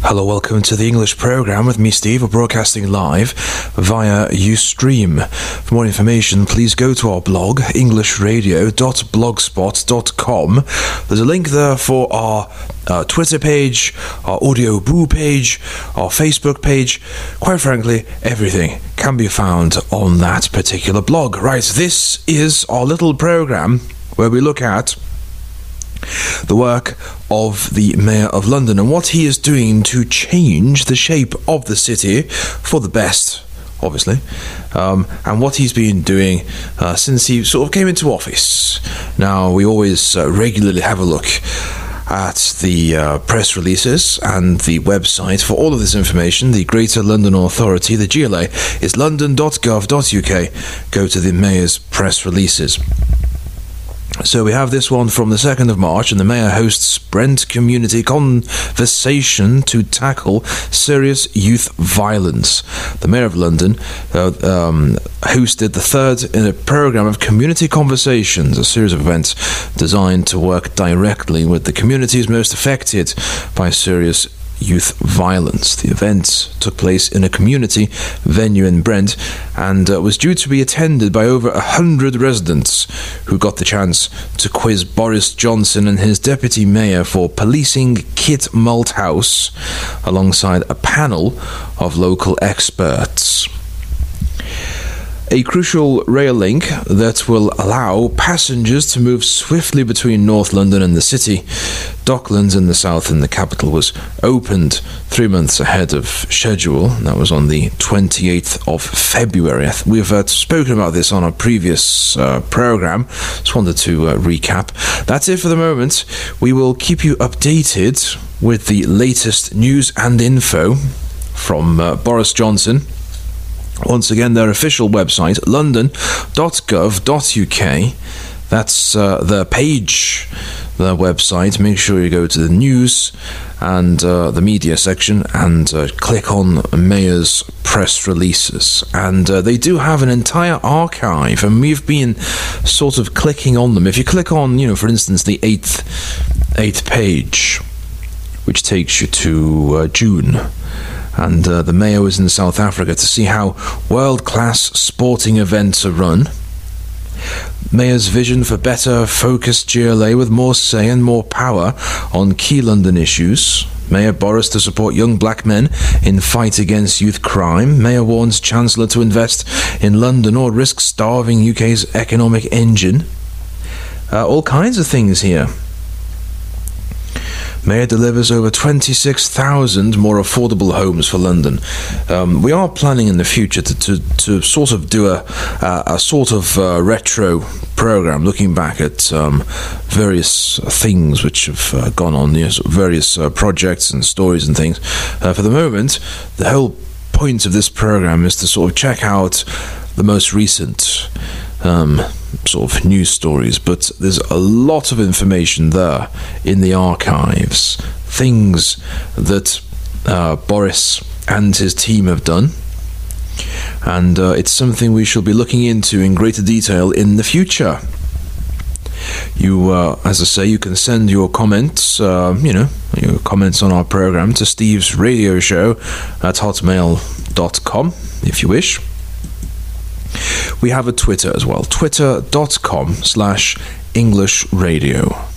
Hello, welcome to the English program with me, Steve. We're broadcasting live via Ustream. For more information, please go to our blog, englishradio.blogspot.com. There's a link there for our Twitter page, our Audio Boo page, our Facebook page. Quite frankly, everything can be found on that particular blog. Right, this is our little program where we look at the work of the Mayor of London and what he is doing to change the shape of the city for the best, obviously, and what he's been doing since he sort of came into office. Now, we always regularly have a look at the press releases and the website for all of this information. The Greater London Authority, the GLA, is london.gov.uk. Go to the Mayor's press releases. So we have this one from the 2nd of March, and the Mayor hosts Brent Community Conversation to tackle serious youth violence. The Mayor of London hosted the third in a programme of community conversations, a series of events designed to work directly with the communities most affected by serious youth violence. The event took place in a community venue in Brent and was due to be attended by over 100 residents who got the chance to quiz Boris Johnson and his deputy mayor for policing Kit Malthouse alongside a panel of local experts. A crucial rail link that will allow passengers to move swiftly between North London and the city, Docklands in the south and the capital, was opened 3 months ahead of schedule. That was on the 28th of February. We've spoken about this on our previous programme. Just wanted to recap. That's it for the moment. We will keep you updated with the latest news and info from Boris Johnson. Once again, their official website, london.gov.uk. That's their page, their website. Make sure you go to the news and the media section and click on Mayor's press releases. And they do have an entire archive, and we've been sort of clicking on them. If you click on, for instance, the eighth page, which takes you to June, and the Mayor was in South Africa to see how world-class sporting events are run. Mayor's vision for better focused GLA with more say and more power on key London issues. Mayor Boris to support young black men in fight against youth crime. Mayor warns Chancellor to invest in London or risk starving UK's economic engine. All kinds of things here. Mayor delivers over 26,000 more affordable homes for London. We are planning in the future to sort of do a sort of retro programme, looking back at various things which have gone on, various projects and stories and things. For the moment, the whole point of this programme is to sort of check out the most recent sort of news stories, but there's a lot of information there in the archives, things that Boris and his team have done, and it's something we shall be looking into in greater detail in the future. You, as I say, you can send your comments, your comments on our program to Steve's Radio Show at hotmail.com if you wish. We have a Twitter as well, twitter.com/English Radio.